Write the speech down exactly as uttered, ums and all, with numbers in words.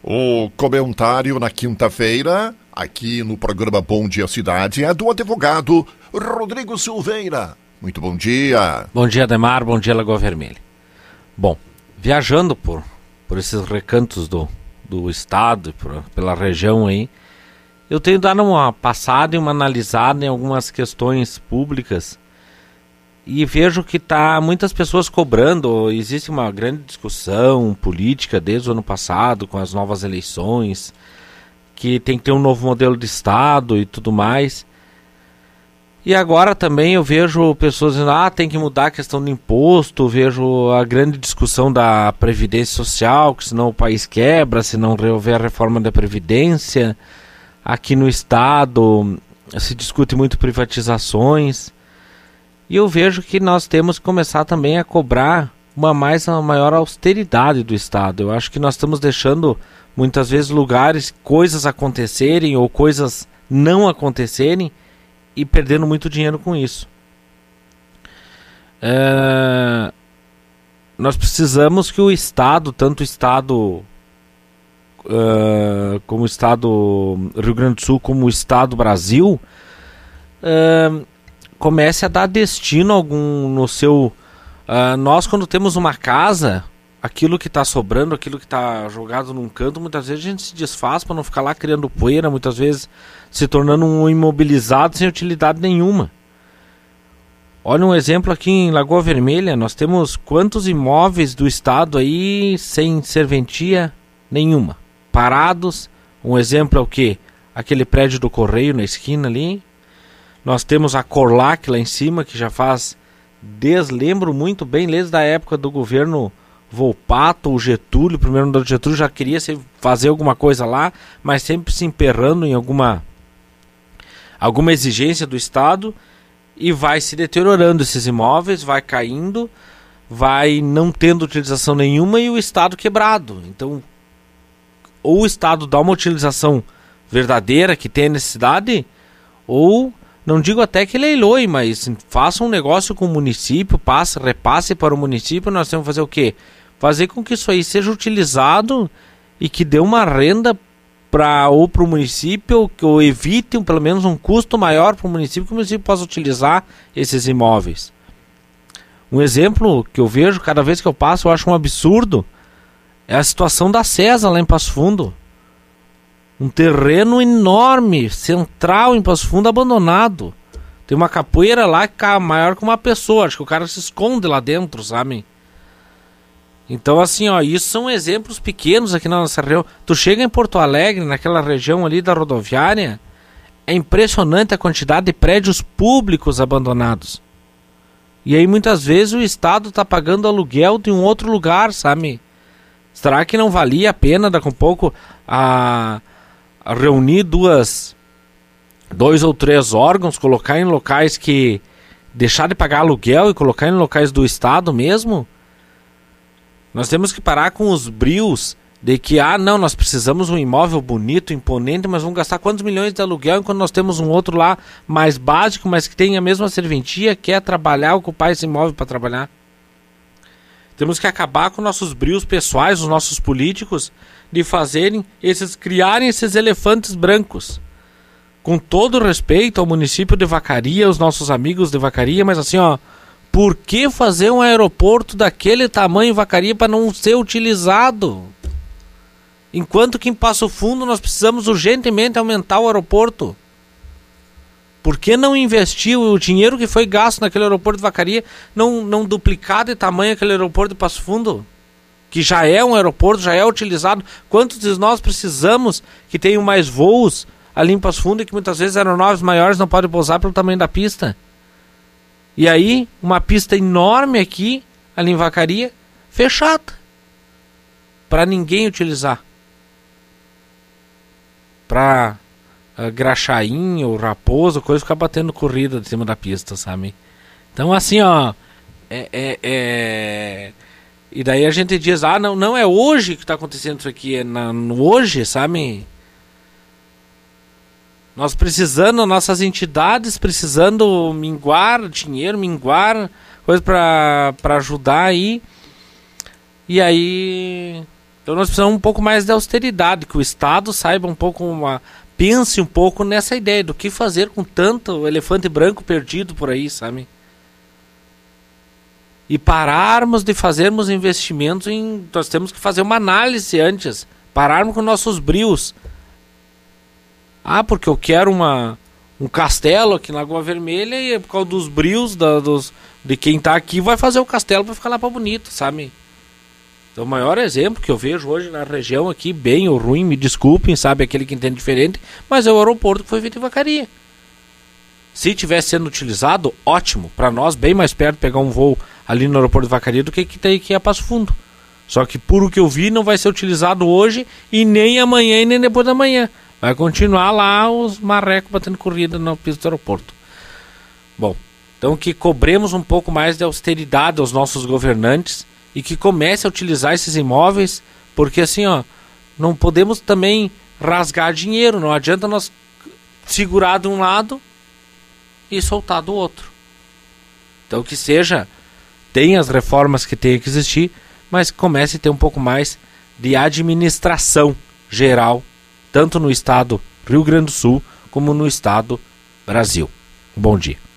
O comentário na quinta-feira, aqui no programa Bom Dia Cidade, é do advogado Rodrigo Silveira. Muito bom dia. Bom dia, Ademar. Bom dia, Lagoa Vermelha. Bom, viajando por, por esses recantos do, do estado, por, pela região aí, eu tenho dado uma passada e uma analisada em algumas questões públicas e vejo que tá muitas pessoas cobrando. Existe uma grande discussão política desde o ano passado com as novas eleições, que tem que ter um novo modelo de Estado e tudo mais. E agora também eu vejo pessoas dizendo, ah, tem que mudar a questão do imposto, vejo a grande discussão da Previdência Social, que senão o país quebra, se não houver a reforma da Previdência. Aqui no Estado se discute muito privatizações. E eu vejo que nós temos que começar também a cobrar uma, mais, uma maior austeridade do Estado. Eu acho que nós estamos deixando muitas vezes lugares, coisas acontecerem ou coisas não acontecerem e perdendo muito dinheiro com isso. É... Nós precisamos que o Estado, tanto o Estado uh, como o Estado Rio Grande do Sul, como o Estado Brasil, uh, comece a dar destino algum no seu... Uh, nós, quando temos uma casa, aquilo que está sobrando, aquilo que está jogado num canto, muitas vezes a gente se desfaz para não ficar lá criando poeira, muitas vezes se tornando um imobilizado sem utilidade nenhuma. Olha um exemplo aqui em Lagoa Vermelha, nós temos quantos imóveis do Estado aí sem serventia nenhuma, parados. Um exemplo é o quê? Aquele prédio do Correio na esquina ali. Nós temos a Corlac lá em cima, que já faz, desde, lembro muito bem, desde a época do governo Volpato, o Getúlio, o primeiro do Getúlio já queria fazer alguma coisa lá, mas sempre se emperrando em alguma, alguma exigência do Estado, e vai se deteriorando esses imóveis, vai caindo, vai não tendo utilização nenhuma e o Estado quebrado. Então, ou o Estado dá uma utilização verdadeira que tem necessidade, ou... não digo até que leiloe, mas faça um negócio com o município, passe, repasse para o município. Nós temos que fazer o quê? Fazer com que isso aí seja utilizado e que dê uma renda para ou para o município, que ou evite pelo menos um custo maior para o município, que o município possa utilizar esses imóveis. Um exemplo que eu vejo cada vez que eu passo, eu acho um absurdo, é a situação da César lá em Passo Fundo. Um terreno enorme, central em Passo Fundo, abandonado. Tem uma capoeira lá que é maior que uma pessoa. Acho que o cara se esconde lá dentro, sabe? Então, assim, ó, isso são exemplos pequenos aqui na nossa região. Tu chega em Porto Alegre, naquela região ali da rodoviária, é impressionante a quantidade de prédios públicos abandonados. E aí, muitas vezes, o Estado está pagando aluguel de um outro lugar, sabe? Será que não valia a pena, daqui a pouco, a... a reunir duas, dois ou três órgãos, colocar em locais que... deixar de pagar aluguel e colocar em locais do Estado mesmo? Nós temos que parar com os brios de que, ah, não, nós precisamos de um imóvel bonito, imponente, mas vamos gastar quantos milhões de aluguel enquanto nós temos um outro lá mais básico, mas que tem a mesma serventia, quer trabalhar, ocupar esse imóvel para trabalhar. Temos que acabar com nossos brios pessoais, os nossos políticos, de fazerem esses, criarem esses elefantes brancos. Com todo respeito ao município de Vacaria, os nossos amigos de Vacaria, mas assim, ó, por que fazer um aeroporto daquele tamanho em Vacaria para não ser utilizado? Enquanto que em Passo Fundo nós precisamos urgentemente aumentar o aeroporto. Por que não investir o dinheiro que foi gasto naquele aeroporto de Vacaria, não, não duplicar de tamanho aquele aeroporto de Passo Fundo? Que já é um aeroporto, já é utilizado. Quantos de nós precisamos que tenham mais voos ali em Passo Fundo e que muitas vezes aeronaves maiores não podem pousar pelo tamanho da pista? E aí, uma pista enorme aqui, ali em Vacaria, fechada, para ninguém utilizar. Para uh, graxainha ou raposa, coisa, ficar batendo corrida de cima da pista, sabe? Então, assim, ó, é... é, é... E daí a gente diz, ah, não, não é hoje que está acontecendo isso aqui, é na, no hoje, sabe? Nós precisando, nossas entidades precisando minguar dinheiro, minguar coisa para para ajudar aí. E aí Então nós precisamos um pouco mais de austeridade, que o Estado saiba um pouco, uma, pense um pouco nessa ideia do que fazer com tanto elefante branco perdido por aí, sabe? E pararmos de fazermos investimentos em... Nós temos que fazer uma análise antes, pararmos com nossos brios. Ah, porque eu quero uma, um castelo aqui na Lagoa Vermelha e é por causa dos brios da, dos, de quem está aqui vai fazer o castelo para ficar lá para bonito, sabe? Então o maior exemplo que eu vejo hoje na região aqui, bem ou ruim, me desculpem, sabe, aquele que entende diferente, mas é o aeroporto que foi feito em Vacaria. Se tivesse sendo utilizado, ótimo, para nós bem mais perto pegar um voo ali no aeroporto de Vacaria do que que tem aqui a Passo Fundo. Só que por o que eu vi não vai ser utilizado hoje e nem amanhã e nem depois da manhã. Vai continuar lá os marrecos batendo corrida na pista do aeroporto. Bom, então que cobremos um pouco mais de austeridade aos nossos governantes e que comece a utilizar esses imóveis, porque assim, ó, não podemos também rasgar dinheiro, não adianta nós segurar de um lado e soltar do outro. Então que seja, tem as reformas que tem que existir, mas que comece a ter um pouco mais de administração geral, tanto no estado Rio Grande do Sul como no estado Brasil. Bom dia.